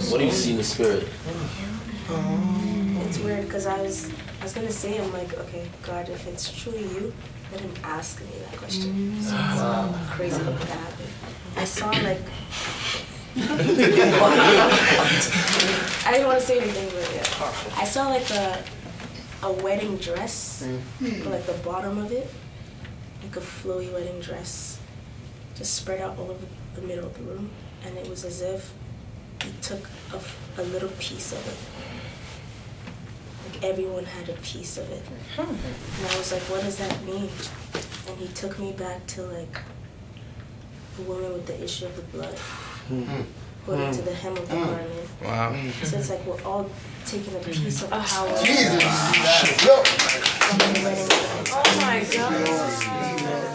What do you see in the spirit? It's weird because I was gonna say, I'm like, okay, God, if it's truly you, let him ask me that question. So it's crazy that happened. I saw like I didn't want to say anything, but yeah. I saw like a wedding dress, but like the bottom of it, like a flowy wedding dress, just spread out all over the middle of the room, and it was as if he took a little piece of it. Like everyone had a piece of it. And I was like, what does that mean? And he took me back to like the woman with the issue of the blood. According to the hem of the garment. Wow. So it's like we're all taking a piece of power. Jesus. From the wedding. Oh my God.